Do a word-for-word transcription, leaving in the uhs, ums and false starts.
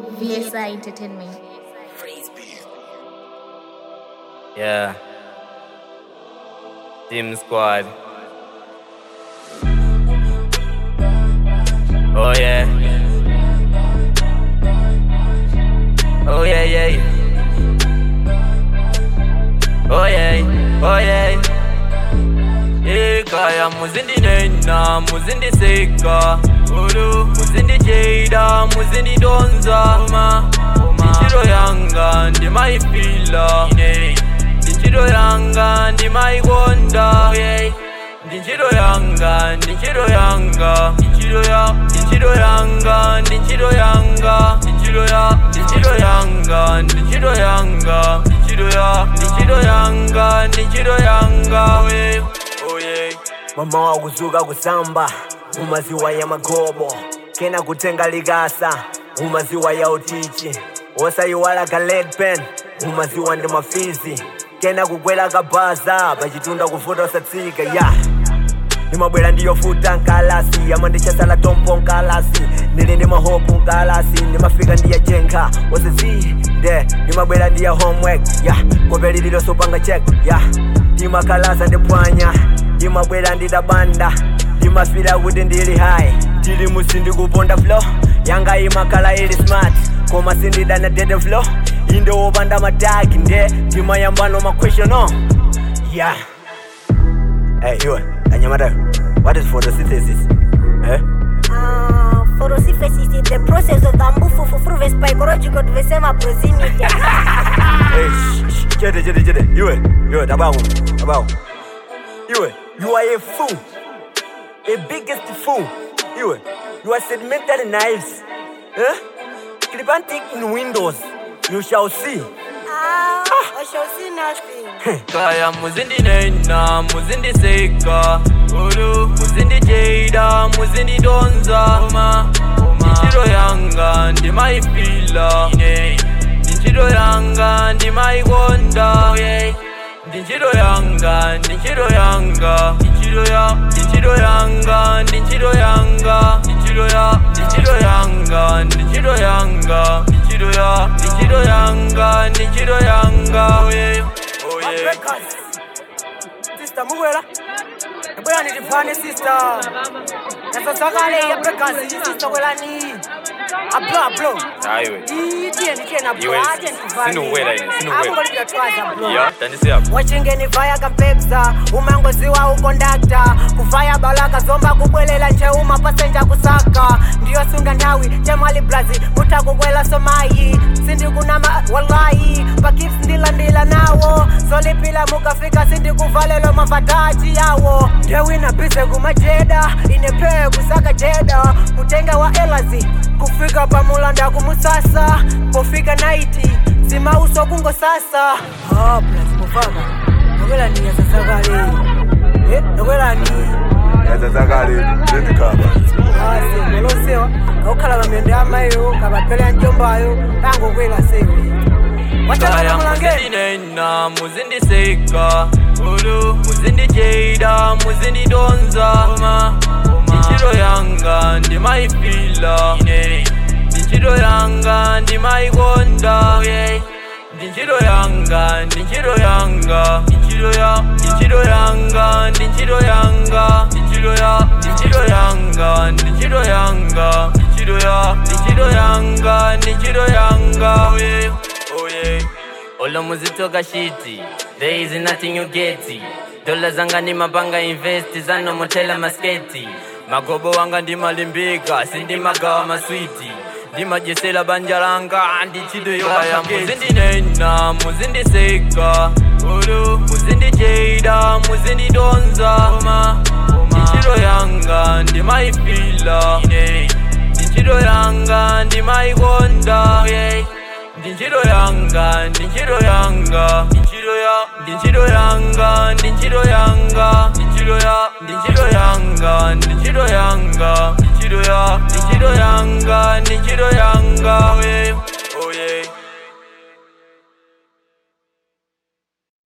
V S I Entertainment. Yeah. Team Squad. Oh yeah. Oh yeah, yeah. Oh yeah, oh yeah. Ekaya muzindi nena, muzindi seka. Ulu, muzindi jada, muzindi donza. Uma, uma. Ndichiro yanga, ndi maifila. Ine. Ndichiro yanga, ndi maigonda. Oh yeah. Ndichiro yanga, ndichiro yanga. Ndichiro ya, ndichiro yanga, ndichiro yanga. Ndichiro ya, ndichiro yanga, ndichiro yanga. Ndichiro ya, ndichiro yanga, ndichiro yanga. We, oh yeah. Mama wa kuzuka kusamba umaziwa ya magobo kena kutenga ligasa umaziwa ya utichi osayiwala ka lead pen umaziwa ndi mafizi kena kukwela kabaza pachitunda kufuta osatsika ya yeah. Nimabwela ndiyofuta nkalasi ama ndichasala tompo nkalasi nili ni mahopu nkalasi nimafika ndiya jenka osezi de nimabwela ndiya homework ya yeah. Kopeli lilo sopanga check ya yeah. Nimakalasa ndipwanya Nimabwela ndidabanda Nimafila kuti ndili high Tili musindi kuponda flow Yanga imakala ili smart Koma sindidana dede flow Inde wopanda matagi nde Timayambano ma question no Yeah Hey you Anyamata What is photosynthesis? Eh? Uh, photosynthesis is the process of bamboo fruit psychological to vesema proximity. Hey shh shh Chede chede chede Iwe Iwe tabago Tabago Iwe You are a fool, a biggest fool. You, you are sedimentary knives. Huh? Clipantic in windows. You shall see. Ah, I shall see nothing. Kaya muzindi nena, muzindi seka. Ulu, muzindi jada, muzindi donza. Uma, uma. Ndichiro yanga, ndi maifila. Ine. Ndichiro yanga, ndi maigonda. Oh yeah. Ndichiro yanga, ndichiro yanga, ndichiro ya, ndichiro yanga, ndichiro yanga, ndichiro ya, ndichiro yanga, ndichiro yanga, ndichiro ya, ndichiro yanga, ndichiro yanga. Oh yeah, oh yeah. Sister Muwela, Muwela ni difane sister. Nasa sakale ya breakers, sister Muwela ni. Ablo ablo. Aiwe. Itie ni tena ablo. Sinu Muwela ini, sinu Muwela. Ambo liya twaza ablo. Yeah, tanisi hapo. Wachingeni vaya kampeksa, umango ziwa ukondakta. Kufaya balaka zomba kubwelela nche uma passenger kusaka. Ndiyo sunga nyawi, jemali blazi, muta kukwela somayi. Sindi kunama wallahi, pakif ndila ndila nawo. Soli pila mukafika sindi kuvalelo mafataji yawo. Ndewina bise kumajeda, inepe kusaka jeda. Kutenga wa elazi, kufika pamulanda kumusasa. Kufika naiti, sima uso kungo sasa. Ah, plus mufaka. Nokwela ni ya sasakali. Eh, nokwela ni ya sasakali, nini kaba? Ah, se, melo sewa. Kaukala mamende amayo, kabapele njombayo. Tango kwela sewa. Kaya muzindi nena, muzindi seka. Ulu, muzindi jada, muzindi donza. Uma, uma. Ndichiro yanga, ndi maifila. Ine. Ndichiro yanga, ndi maigonda. Oh yeah. Ndichiro yanga, ndichiro yanga. Ndichiro ya, ndichiro yanga, ndichiro yanga. Ndichiro ya, ndichiro yanga, ndichiro yanga. Ndichiro ya, ndichiro yanga, ndichiro yanga. Oh yeah, oh yeah. Olo muzitoka shiti, there is nothing you get. Dola zanga ni mabanga invest, zano motela masketi. Magobo wanga ndi malimbika, sindi magawa maswiti. Ndi majesela banjaranga, andi chido yoga ya muzindi nena, muzindi seka. Ulu, muzindi jada, muzindi donza. Uma, uma. Ndichiro yanga, ndi maifila. Ine. Ndichiro yanga, ndi maigonda. Oh yeah. Ndichiro yanga, ndichiro yanga, ndichiro ya, ndichiro yanga, ndichiro yanga, ndichiro ya, ndichiro yanga, ndichiro yanga, ndichiro ya, ndichiro yanga, ndichiro yanga. Oh yeah, oh yeah.